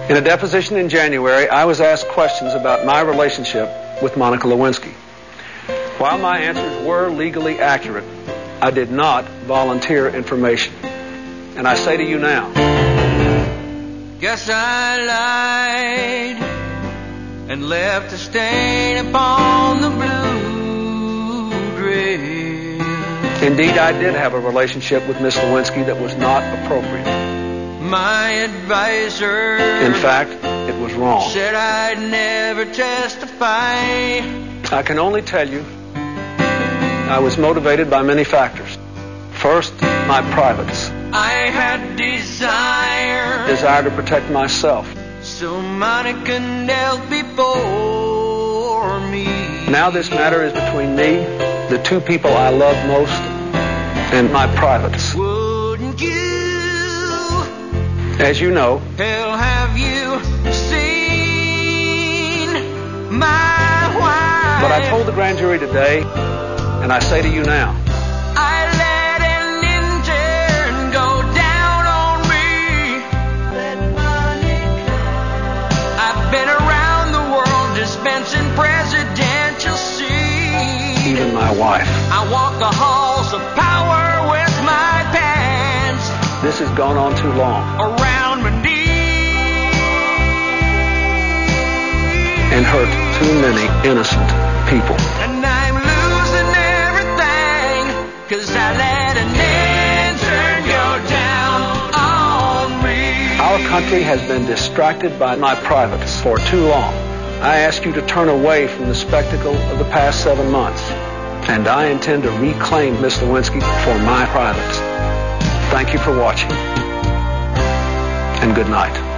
In a deposition in January, I was asked questions about my relationship with Monica Lewinsky. While my answers were legally accurate, I did not volunteer information. And I say to you now, guess I lied and left a stain upon the blue dress. Indeed, I did have a relationship with Miss Lewinsky that was not appropriate. My advisor, in fact, it was wrong. Said I'd never testify. I can only tell you I was motivated by many factors. First, my privates. I had desire to protect myself. So Monica knelt before me. Now this matter is between me, the two people I love most, and my privates. Wouldn't you? As you know, hell, have you seen my wife? But I told the grand jury today, and I say to you now, I let an intern go down on me. Let Monica. I've been around the world dispensing presidential seats. Even my wife. I walk the halls of power with my pants. This has gone on too long. Around my knees. And hurt too many innocent people. And I'm losing everything, 'cause I let an intern go down on me. Our country has been distracted by my privates for too long. I ask you to turn away from the spectacle of the past 7 months. And I intend to reclaim Miss Lewinsky for my privates. Thank you for watching. And good night.